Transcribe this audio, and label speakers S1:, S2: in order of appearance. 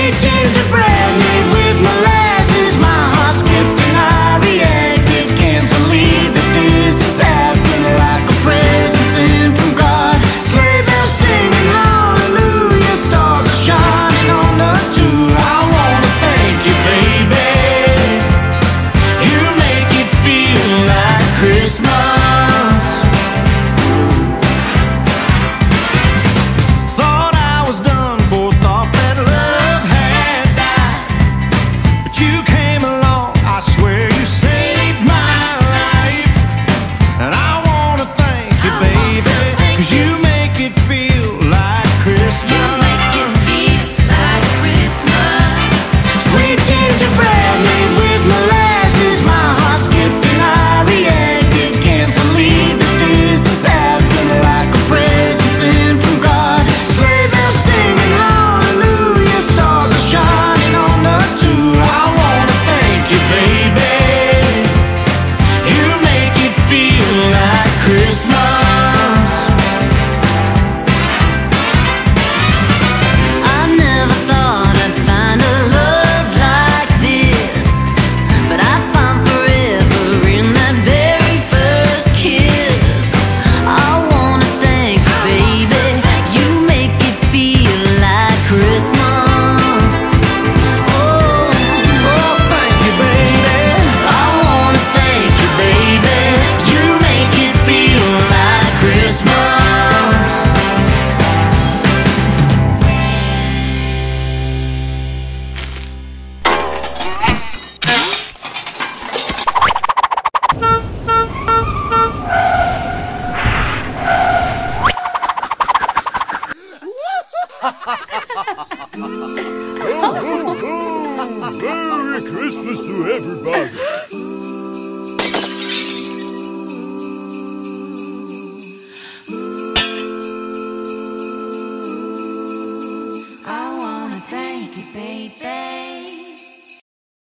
S1: Sweet gingerbread made with molasses. My heart skipped and I reacted. Can't believe that this is happening, like a present sent from God. Sleigh bells singing hallelujah, stars are shining on us too. I wanna thank you, baby. You make it feel like Christmas. Thought I was done for, thought that love had died, but you came along, I swear you saved my life. And I wanna thank you, baby, 'cause you make it feel like Christmas. Sweet gingerbread made with molasses. My heart skipped and I reacted. Can't believe that this is happening, like a present sent from God. Sleigh bells singing hallelujah, stars are shining on us too. I wanna thank you, baby. You make it feel like Christmas. I never thought I'd find a love like this, but I found forever in that very first kiss. I wanna thank you, baby. You make it feel like Christmas. Oh, thank you, baby. I wanna thank you, baby. You make it feel like Christmas.
S2: Merry Christmas to everybody.